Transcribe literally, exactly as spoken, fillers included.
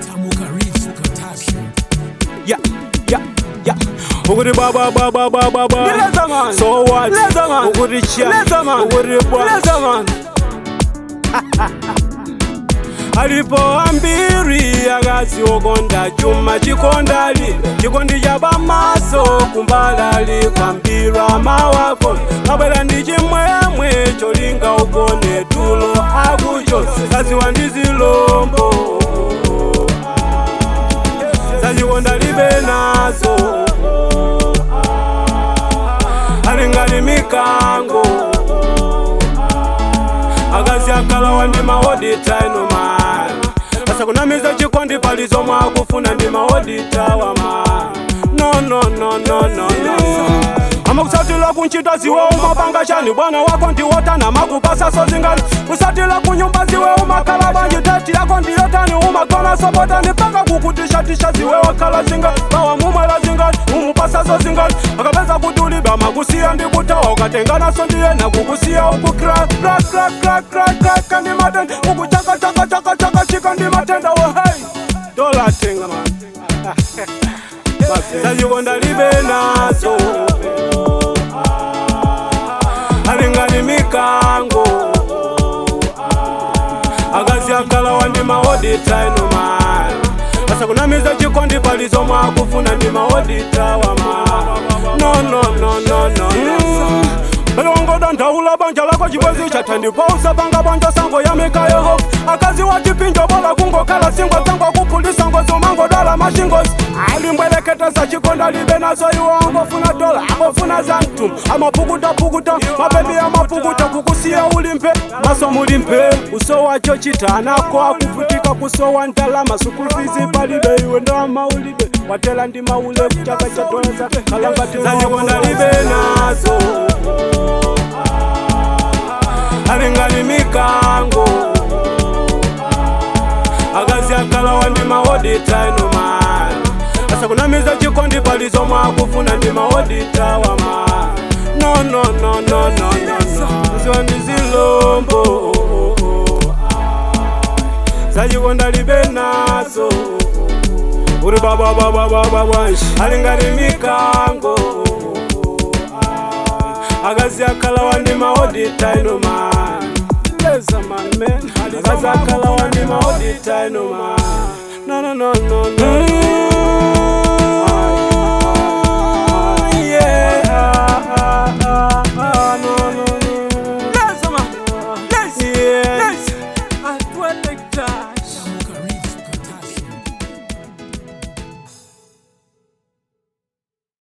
Yeah, yeah, yeah. Uguri baba baba baba baba. So what? Uguri chia. Uguri bwa. Alipoambiri agazi ogonda chuma chikondali chikondi jaba maso kumbalali kwambira mawako kabela ndichimwemwe cholinga ugone tulo akucho kazi wandizilombo zachikonda libe nazo alingani mikango agazi akala wandima odita ino man asa kunamiza chikondi palizo mwakufuna ndima odita wa man no no no no no no ama kusatila kunchita ziwe umapanga chani bwana wako ndiwota na makupasa so zingani kusatila kunyumba ziwe umakala banji tati yako ndiyotani umakona sobota nipanga kukutisha tisha ziwe wakala zingani bawa mumala zingani umupasa so zingani akapeza kutuliba makusia ndikutawa ukatengana so ndiye na kukusia uku crack crack crack crack crack crack kandi matenda uku chaka chaka chaka chaka chika ndi matenda wo hey dola tenga man zachikonda libe nazo alingani mikango agazi akala wandima odita ino man asa kunamiza chikondi palizo mwakufuna ndima odita wa man no no no no no no Belo wangoda ndaula banja lako jibwezi chatandipo usabanga banja sango ya mika yeho akazi wajipinjo bola kungo kala singo tango kupulisa ngozi umango dola mashingos alimbweleketa za chikonda libe nazo iwango funa dola ako funa zantum ama puguta puguta mabebi ya mapuguta kukusia ulimpe maso mulimpe uso wacho chitanako akufutika kusowa ntalama sukufizi palibe iwe ndama ulibe watela ndi maule kuchaka chatoza kalangati za chikonda libe nazo alingani mikango agazi akala wandima odita ino man asa kunamiza chikondi palizo mwakufuna ndima odita wa man no no no no no no ziwandizilombo zachikonda libe nazo uri baba baba baba wanshi alingani mikango agazi akala wandima odita ino man Leza man man agazi akala wandima odita ino man no no no no no